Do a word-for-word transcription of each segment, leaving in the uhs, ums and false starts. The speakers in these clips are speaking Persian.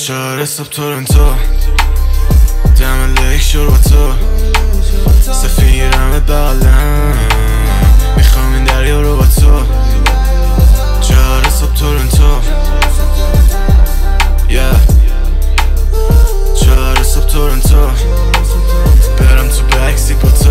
چهار صبح تورنتو دم لیک شور با تو سفیرم بغلم میخوام این دریا رو با تو چهار صبح تورنتو yeah. چهار صبح تورنتو برم تو بکسی با تو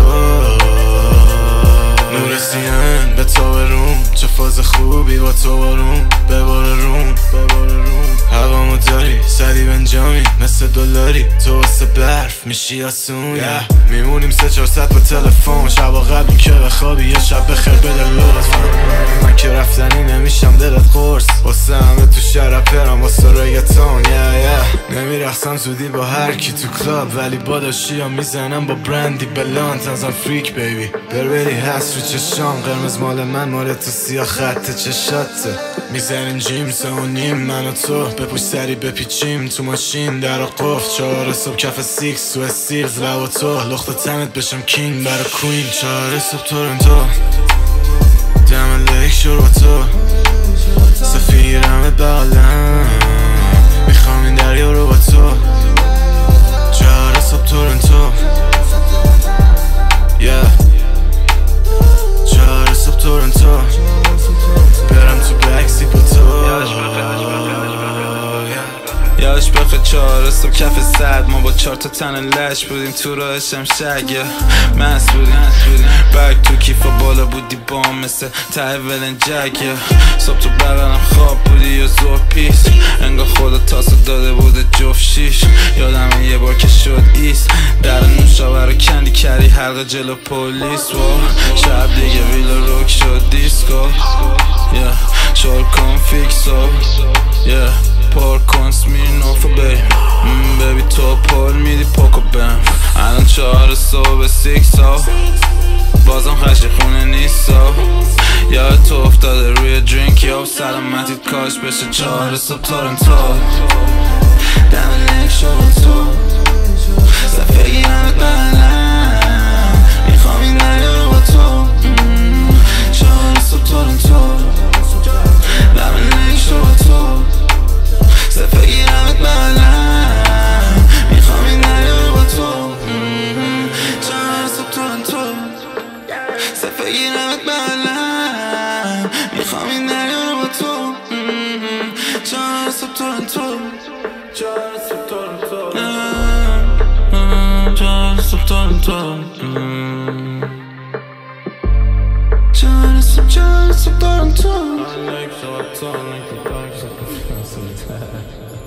نور سیان به تو بروم چه فاز خوبی با تو بارون ببار روم هوامو داری سری بنجامی مثل دلاری تو واسه برف میشی آسون yeah. میمونیم سه چهار ساعت با تلفن شبا قبلی که بخوابی یه شب بخیر بده لطفا من که رفتنی نمیشم دلت قرص واسه همه تو شهر پرم واسه ریگتون yeah, yeah. نمیرخصم زودی با هر کی تو کلاب ولی با داشتی هم میزنم با برندی بلانت ازم فریک بیبی بربری هست رو چشام قرمز مال من مال تو سیاه خط چشاته میزنیم جیم سه و نیم من و تو بپوش سری بپیچیم تو ماشین در قفل چهار صبح کف سیکس تو استیلز لب و تو لخت تنت بشم کینگ برا کوین چهار صبح تورنتو دم لیک شور با تو سفیرم بغلم میخوام این دریا رو با تو چهار صبح تورنتو yeah. چهار صبح تورنتو برم تو بکسی با تو یاش بخه چهار صبح کف صد ما با چهار تا تن لش بودیم تو راه شمشگه مست بودیم بگ تو کیفا بالا بودی بام مثل ته ولنجگه صبح تو بغلم خواب بودی یا زور پیس انگار خدا تاسو داده بوده جفت شیش یادم یه بار که شد ایست در نوشابه رو کندی کردی حلقه جلو پولیس و شب دیگه ویلا روک شد دیسکو شور کن فیکسو پر کن سمیرنوفو بی بیبی تو پر میدی پاکو بم الان چهار صبح سیکسو بازم خشی خونه نیستو یاد تو افتاده روی درینک یا سلامتیت کاش بشه چهار صبح تورنتو دم لیک شور تو صفحه گیرمت بغلم میخوام این دریا رو با تو چهار صبح تورنتو دم لیک شور تو صفحه گیرمت بغلم میخوام این دریا رو با تو چهار صبح تورنتو صفحه گیرمت بغلم میخوام این دریا رو با تو چهار صبح تورنتو چهار صبح تورنتو چهار صبح تورنتو چهار صبح چهار صبح تورنتو